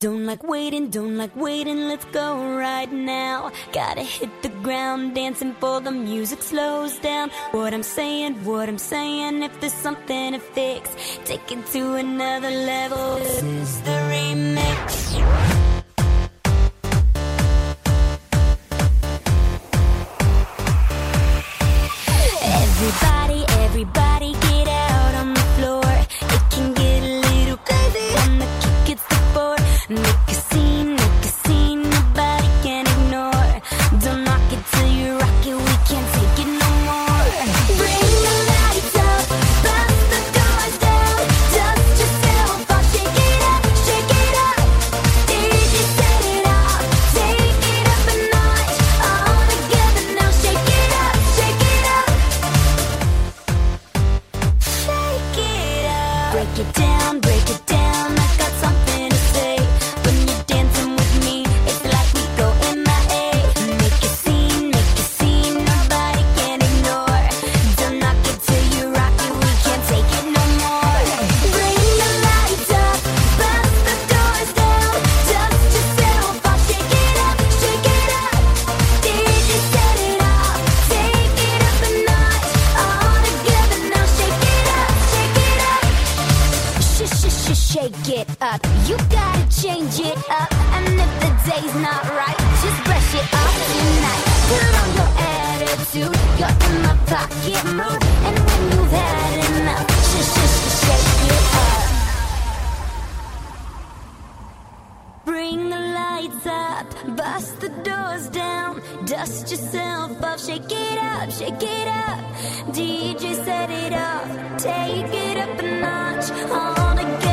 Don't like waiting, let's go right now. Gotta hit the ground, dancing for the music slows down. What I'm saying, if there's something to fix, take it to another level. This is the remix. Everybody get out on the floor. It can get a little crazy when the kick hits the floor. Make a scene, nobody can ignore. Don't knock it till you rock it, we can't take it no more. Bring the lights up, bust the doors down. Dust yourself off, shake it up, shake it up. DJ set it off, take it up a notch. All together now, shake it up, shake it up. Break it down, I got something to say. When you're dancing with me, it's like we go MIA. Make a scene, nobody can ignore. Don't knock it till you rock it, we can't take it no more. Bring the lights up, bust the doors down. Dust yourself off, shake it up, shake it up. DJ set it off, take it up a notch. All together now, shake it up, shake it up. Shake it up, you gotta change it up. And if the day's not right, just brush it off tonight. Put on your attitude, you're in my pocket mood. And when you've had enough, shake it up. Bring the lights up, bust the doors down. Dust yourself off, shake it up, shake it up. DJ set it off, take it up a notch. All together